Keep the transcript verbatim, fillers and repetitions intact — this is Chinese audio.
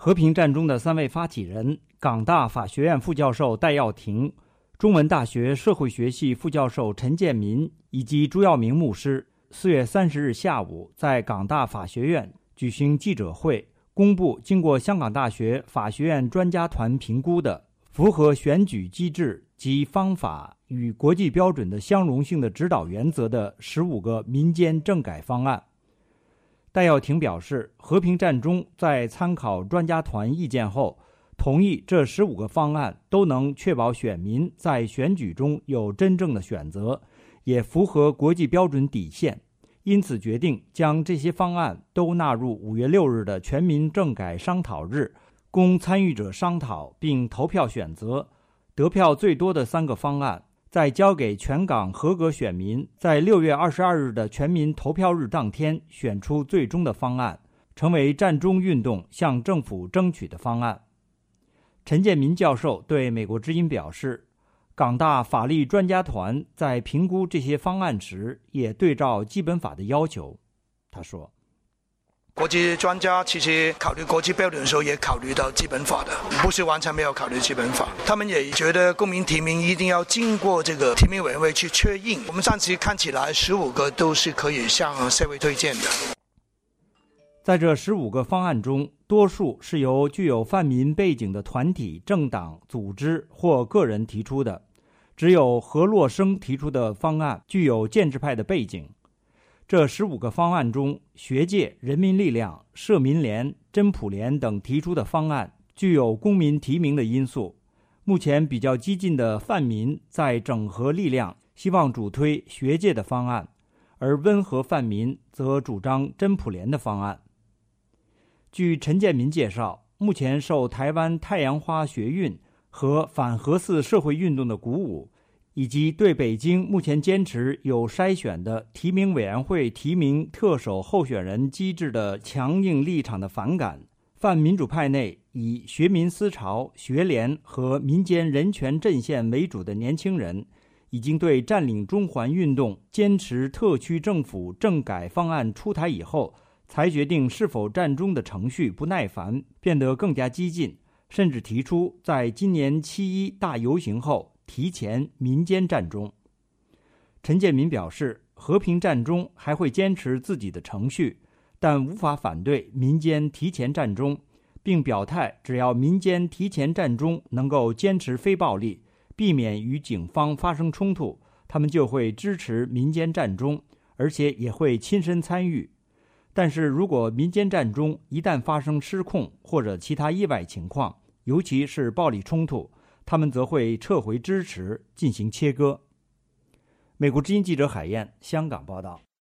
和平战中的三位发起人，港大法学院副教授戴耀廷、中文大学社会学系副教授陈建民以及朱耀明牧师，四月三十日下午在港大法学院举行记者会，公布经过香港大学法学院专家团评估的符合选举机制及方法与国际标准的相容性的指导原则的十五个民间政改方案。戴耀廷表示，和平战中在参考专家团意见后，同意这十五个方案都能确保选民在选举中有真正的选择，也符合国际标准底线，因此决定将这些方案都纳入五月六日的全民政改商讨日，供参与者商讨并投票选择。得票最多的三个方案再交给全港合格选民，在六月二十二日的全民投票日当天选出最终的方案，成为战中运动向政府争取的方案。陈建民教授对美国之音表示，港大法律专家团在评估这些方案时也对照基本法的要求。他说， 国际专家其实考虑国际标准的时候也考虑到基本法的，不是完全没有考虑基本法。他们也觉得公民提名一定要经过这个提名委员会去确认。我们暂时看起来十五个都是可以向社会推荐的。 在这十五个方案中，多数是由具有泛民背景的团体、政党、组织或个人提出的，只有何洛生提出的方案具有建制派的背景。这十五个方案中，学界、人民力量、社民联、真普联等提出的方案具有公民提名的因素。目前比较激进的泛民在整合力量，希望主推学界的方案，而温和泛民则主张真普联的方案。据陈建民介绍，目前受台湾太阳花学运和反核四社会运动的鼓舞，以及对北京目前坚持有筛选的提名委员会提名特首候选人机制的强硬立场的反感，泛民主派内以学民思潮、学联和民间人权阵线为主的年轻人，已经对占领中环运动坚持特区政府政改方案出台以后才决定是否战中的程序不耐烦，变得更加激进，甚至提出在今年七一大游行后提前民间战中。陈建民表示，和平战中还会坚持自己的程序，但无法反对民间提前战中，并表态只要民间提前战中能够坚持非暴力，避免与警方发生冲突，他们就会支持民间战中，而且也会亲身参与。但是如果民间战中一旦发生失控或者其他意外情况，尤其是暴力冲突，他们则会撤回支持，进行切割。美国之音记者海燕，香港报道。